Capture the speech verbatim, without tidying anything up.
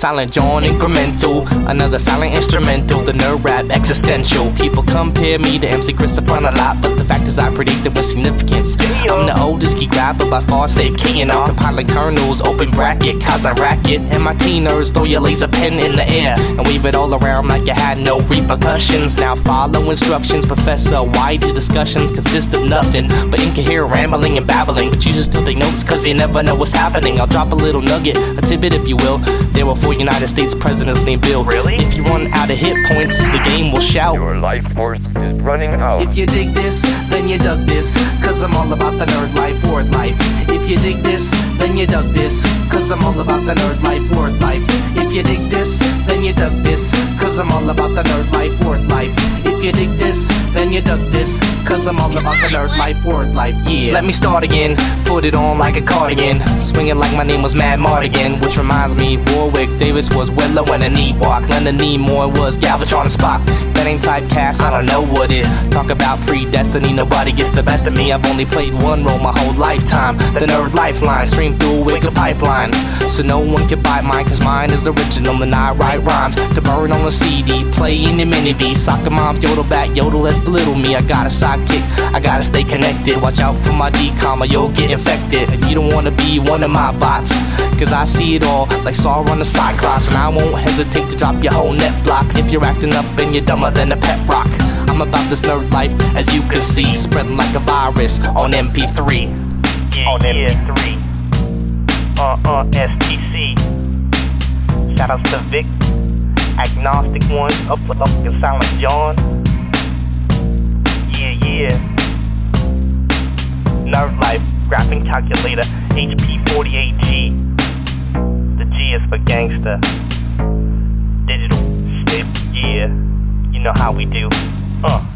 Silent John incremental, another silent instrumental, the nerd rap existential. People compare me to M C Chris upon a lot, but the fact is I predict it with significance. I'm the oldest geek rapper by far, save K and R. Compiling kernels, open bracket, cause I rack it. And my teen nerds throw your laser pen in the air and weave it all around like you had no repercussions. Now follow instructions, Professor Whitey's discussions consist of nothing but incoherent rambling and babbling. But you just still take notes cause you never know what's happening. I'll drop a little nugget, a tidbit if you will. There were four United States presidents named Bill. Really? If you run out of hit points, the game will shout. Your life force is running out. If you dig this, then you dug this, cause I'm all about the nerd life, word life. If you dig this, then you dug this, cause I'm all about the nerd life, word life. If you dig this, then you dug this, cause I'm all about the nerd life, word life. If you dig this, then you dug this, cause I'm all about the nerd life, word life, yeah. Let me start again, put it on like a cardigan, swinging like my name was Mad Mardigan. Which reminds me, Warwick Davis was Willow and an Ewok. Leonard Nimoy was Galvatron and Spock. That ain't typecast, I don't know what it. Talk about predestiny, nobody gets the best of me. I've only played one role my whole lifetime, the nerd lifeline, streamed through a wicked pipeline. So no one can buy mine, cause mine is original and I write rhymes to burn on a C D, play in the mini V. Soccer moms yodel back, yodel let's belittle me. I got a sidekick, I gotta stay connected. Watch out for my decom or you'll get infected. And you don't wanna be one of my bots, cause I see it all like Sauron the Cyclops. And I won't hesitate to drop your whole net block if you're acting up and you're dumber than a pet rock. I'm about this nerd life, as you can see, spreading like a virus on M P three. Yeah, on M P three. Uh, uh, S T C. Shout outs to Vic, Agnostic One, up for up and Silent John. Yeah, yeah. Nerd Life, graphing calculator, H P forty-eight G. The G is for gangster. Digital, snip, yeah. You know how we do. Uh.